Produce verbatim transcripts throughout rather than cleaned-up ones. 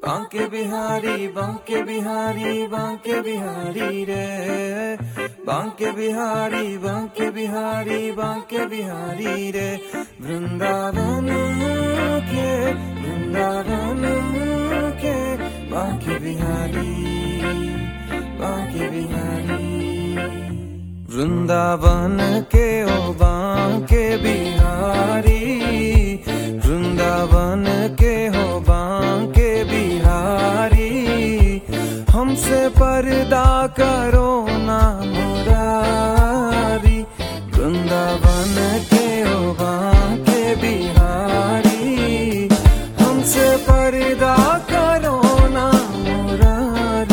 बांके बिहारी बांके बिहारी बांके बिहारी रे, बांके बिहारी बांके बिहारी बांके बिहारी रे। वृंदावन के वृंदावन के बांके बिहारी बांके बिहारी। वृंदावन के ओ बांके बिहारी, वृंदावन के हो बांके बिहारी। हमसे पर्दा करो ना मुरारी, वृंदावन के हो बांके बिहारी। हमसे पर्दा करो ना मुरारी।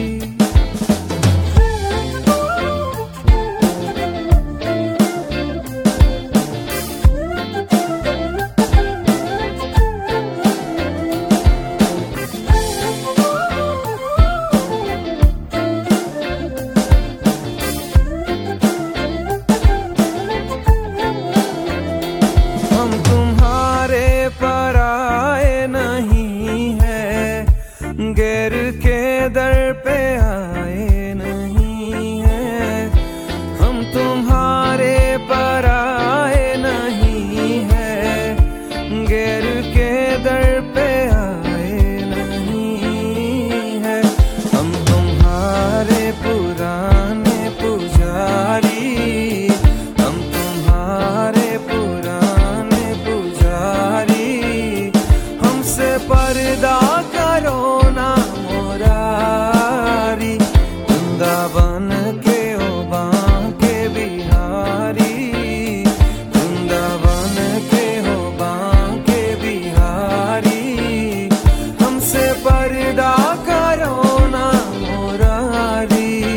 गैर के दर पे आए नहीं हैं, हम तुम्हारे पर आए नहीं हैं। गैर के दर पे आए नहीं हैं, हम तुम्हारे पुराने पुजारी। हम तुम्हारे पुराने पुजारी। हमसे पर्दा करो ना मुरारी, वृंदावन के ओ बांके बिहारी। वृंदावन के हो बांके बिहारी। हमसे पर्दा करो ना मुरारी।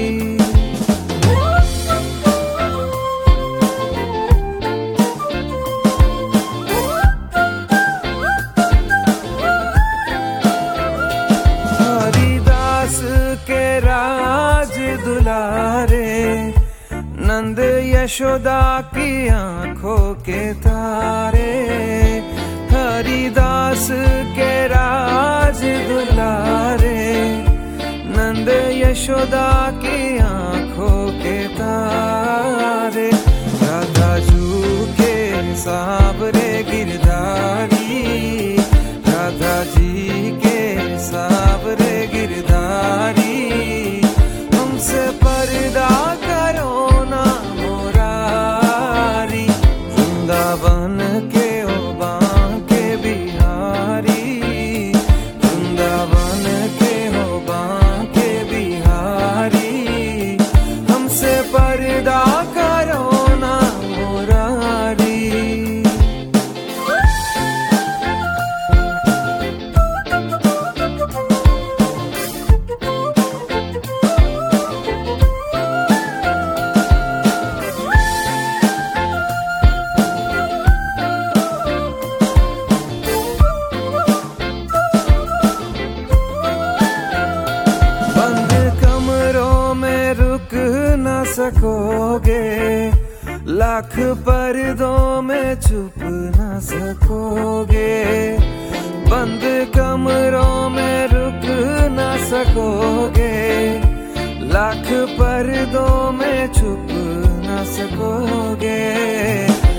के राज दुलारे, नंद यशोदा की आंखों के तारे। हरिदास के राज दुलारे, नंद यशोदा की आंखों के तारे। राधा जू के सावरे गिरधारी, राधा जी के सावरे गिरधारी। हमसे पर्दा करो ना मुरारी, वृंदावन के ओ बांके बिहारी। वृंदावन के हो बांके बिहारी। हमसे पर्दा करो ना मुरारी। सकोगे, लाख पर्दों में छुप न सकोगे। बंद कमरों में रुक न सकोगे, लाख पर्दों में छुप न सकोगे।